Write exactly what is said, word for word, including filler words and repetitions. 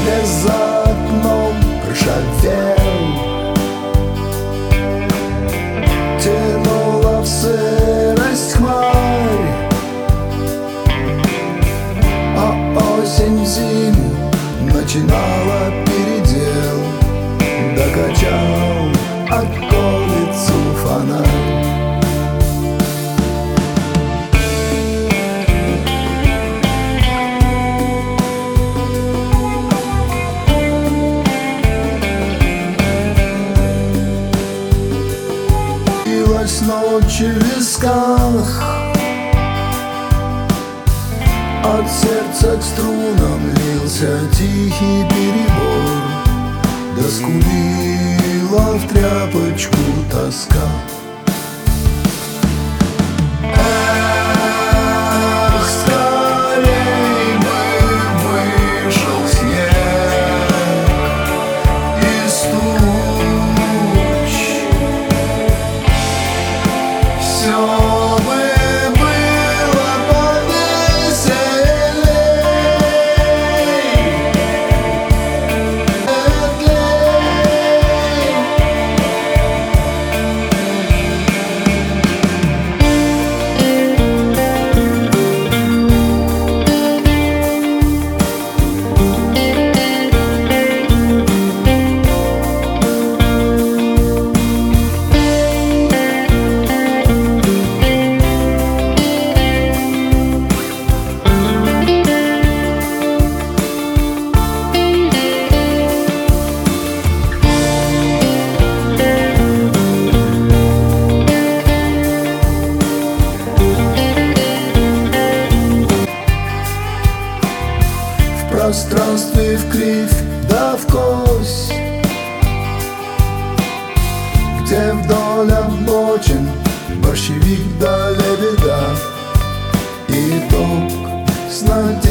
где за окном ржавел, тянула в сырость хмарь, а осень в зиму начинала передел, докачал околицу фонарь. Ночи в висках, от сердца к струнам лился тихий перебор, да скулила в тряпочку тоска. Эх, скорей бы вышел снег из туч, все бы было повеселей, в пространстве вкривь да вкось, где вдоль обочин борщевик да лебеда, и ток с натянутой